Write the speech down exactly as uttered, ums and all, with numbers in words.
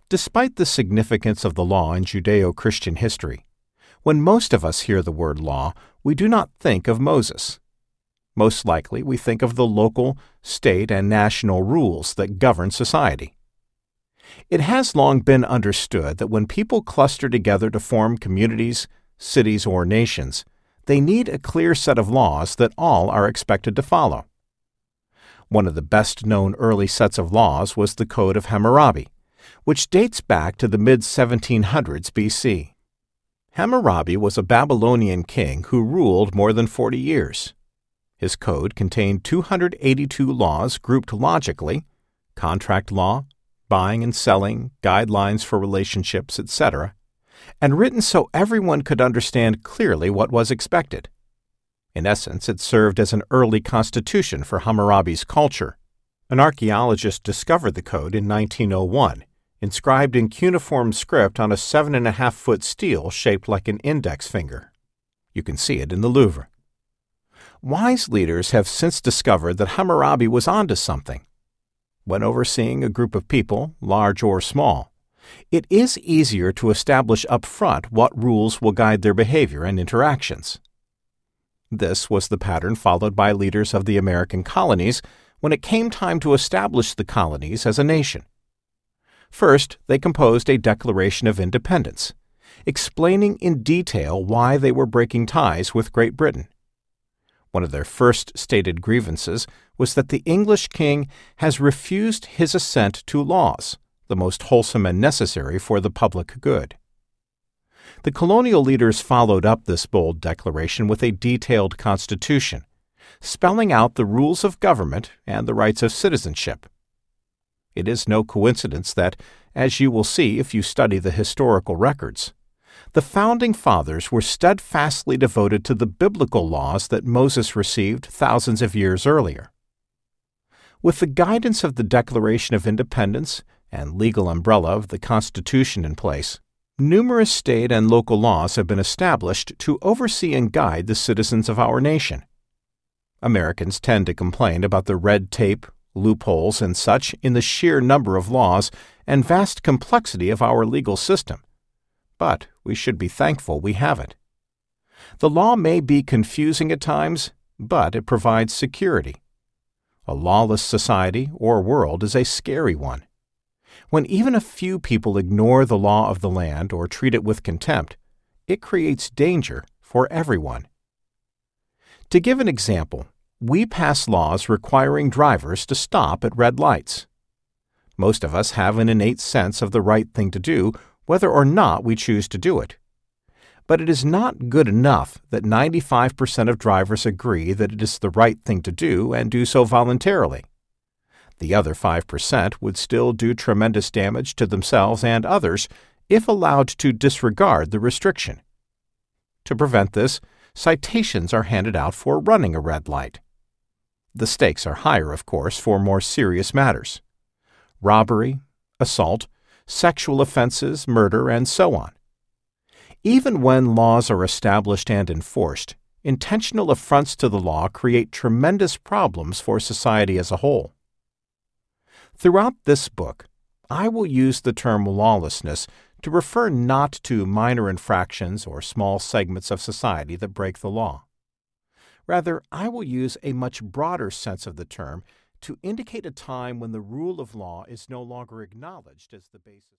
Despite the significance of the law in Judeo-Christian history, when most of us hear the word law, we do not think of Moses. Most likely, we think of the local, state, and national rules that govern society. It has long been understood that when people cluster together to form communities, cities, or nations, they need a clear set of laws that all are expected to follow. One of the best-known early sets of laws was the Code of Hammurabi, which dates back to the mid seventeen hundreds B C. Hammurabi was a Babylonian king who ruled more than forty years. His code contained two hundred eighty-two laws grouped logically: contract law, buying and selling, guidelines for relationships, et cetera, and written so everyone could understand clearly what was expected. In essence, it served as an early constitution for Hammurabi's culture. An archaeologist discovered the code in nineteen oh one, inscribed in cuneiform script on a seven and a half foot stele shaped like an index finger. You can see it in the Louvre. Wise leaders have since discovered that Hammurabi was onto something. When overseeing a group of people, large or small, it is easier to establish up front what rules will guide their behavior and interactions. This was the pattern followed by leaders of the American colonies when it came time to establish the colonies as a nation. First, they composed a Declaration of Independence, explaining in detail why they were breaking ties with Great Britain. One of their first stated grievances was that the English king has refused his assent to laws, the most wholesome and necessary for the public good. The colonial leaders followed up this bold declaration with a detailed constitution, spelling out the rules of government and the rights of citizenship. It is no coincidence that, as you will see if you study the historical records, the Founding Fathers were steadfastly devoted to the biblical laws that Moses received thousands of years earlier. With the guidance of the Declaration of Independence and legal umbrella of the Constitution in place, numerous state and local laws have been established to oversee and guide the citizens of our nation. Americans tend to complain about the red tape, loopholes, and such in the sheer number of laws and vast complexity of our legal system. But we should be thankful we have it. The law may be confusing at times, but it provides security. A lawless society or world is a scary one. When even a few people ignore the law of the land or treat it with contempt, it creates danger for everyone. To give an example, we pass laws requiring drivers to stop at red lights. Most of us have an innate sense of the right thing to do, whether or not we choose to do it. But it is not good enough that ninety-five percent of drivers agree that it is the right thing to do and do so voluntarily. The other five percent would still do tremendous damage to themselves and others if allowed to disregard the restriction. To prevent this, citations are handed out for running a red light. The stakes are higher, of course, for more serious matters: robbery, assault, sexual offenses, murder, and so on. Even when laws are established and enforced, intentional affronts to the law create tremendous problems for society as a whole. Throughout this book, I will use the term lawlessness to refer not to minor infractions or small segments of society that break the law. Rather, I will use a much broader sense of the term to indicate a time when the rule of law is no longer acknowledged as the basis.